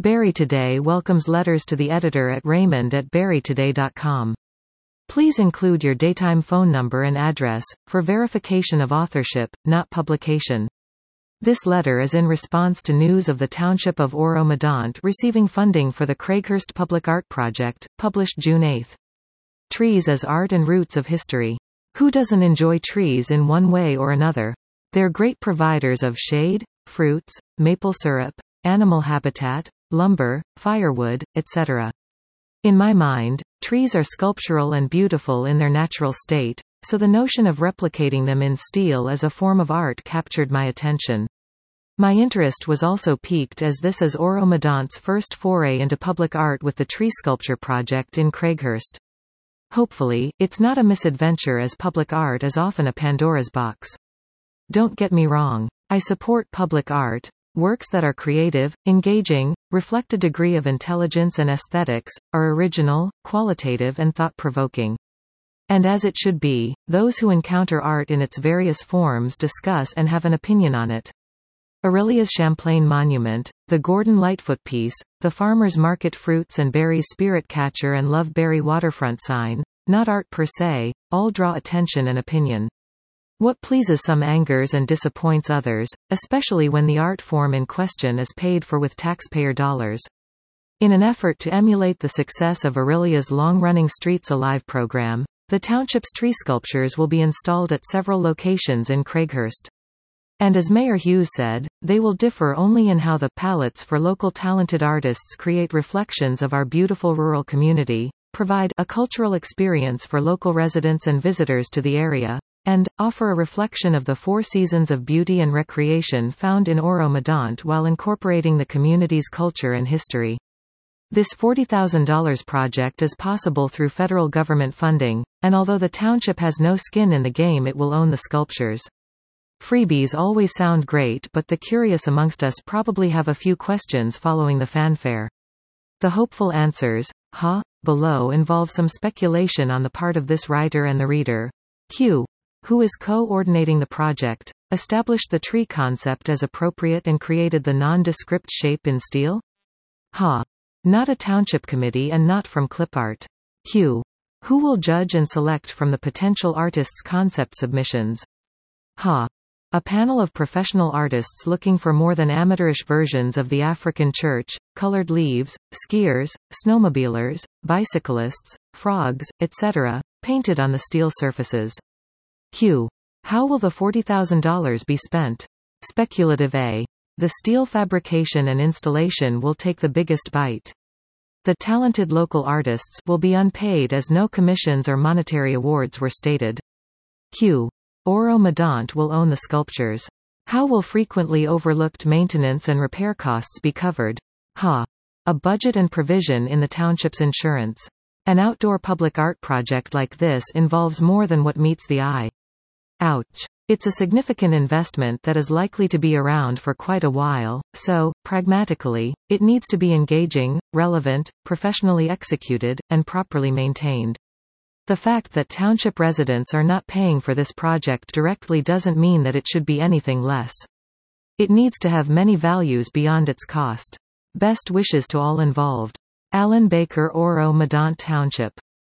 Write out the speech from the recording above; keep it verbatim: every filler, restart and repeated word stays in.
Barrie Today welcomes letters to the editor at raymond at barrie today dot com. Please include your daytime phone number and address, for verification of authorship, not publication. This letter is in response to news of the Township of Oro-Medonte receiving funding for the Craighurst Public Art Project, published June eighth. Trees as Art and Roots of History. Who doesn't enjoy trees in one way or another? They're great providers of shade, fruits, maple syrup, animal habitat, lumber, firewood, et cetera. In my mind, trees are sculptural and beautiful in their natural state, so the notion of replicating them in steel as a form of art captured my attention. My interest was also piqued as this is Oro-Medonte's first foray into public art with the Tree Sculpture Project in Craighurst. Hopefully, it's not a misadventure as public art is often a Pandora's box. Don't get me wrong. I support public art. Works that are creative, engaging, reflect a degree of intelligence and aesthetics, are original, qualitative and thought-provoking. And as it should be, those who encounter art in its various forms discuss and have an opinion on it. Aurelia's Champlain Monument, the Gordon Lightfoot piece, the Farmer's Market Fruits and Berries Spirit Catcher and Love Berry Waterfront sign, not art per se, all draw attention and opinion. What pleases some angers and disappoints others, especially when the art form in question is paid for with taxpayer dollars. In an effort to emulate the success of Aurelia's long-running Streets Alive program, the township's tree sculptures will be installed at several locations in Craighurst. And as Mayor Hughes said, they will differ only in how the palettes for local talented artists create reflections of our beautiful rural community, provide a cultural experience for local residents and visitors to the area, and offer a reflection of the four seasons of beauty and recreation found in Oro-Medonte while incorporating the community's culture and history. This forty thousand dollars project is possible through federal government funding, and although the township has no skin in the game, it will own the sculptures. Freebies always sound great, but the curious amongst us probably have a few questions following the fanfare. The hopeful answers, ha, below involve some speculation on the part of this writer and the reader. Q. Who is coordinating the project, established the tree concept as appropriate and created the nondescript shape in steel? Ha. Not a township committee and not from clip art. Q. Who will judge and select from the potential artists' concept submissions? Ha. A panel of professional artists looking for more than amateurish versions of the African church, colored leaves, skiers, snowmobilers, bicyclists, frogs, et cetera, painted on the steel surfaces. Q. How will the forty thousand dollars be spent? Speculative A. The steel fabrication and installation will take the biggest bite. The talented local artists will be unpaid as no commissions or monetary awards were stated. Q. Oro-Medonte will own the sculptures. How will frequently overlooked maintenance and repair costs be covered? Ha. A budget and provision in the township's insurance. An outdoor public art project like this involves more than what meets the eye. Ouch. It's a significant investment that is likely to be around for quite a while, so, pragmatically, it needs to be engaging, relevant, professionally executed, and properly maintained. The fact that township residents are not paying for this project directly doesn't mean that it should be anything less. It needs to have many values beyond its cost. Best wishes to all involved. Alan Baker, Oro-Medonte Township.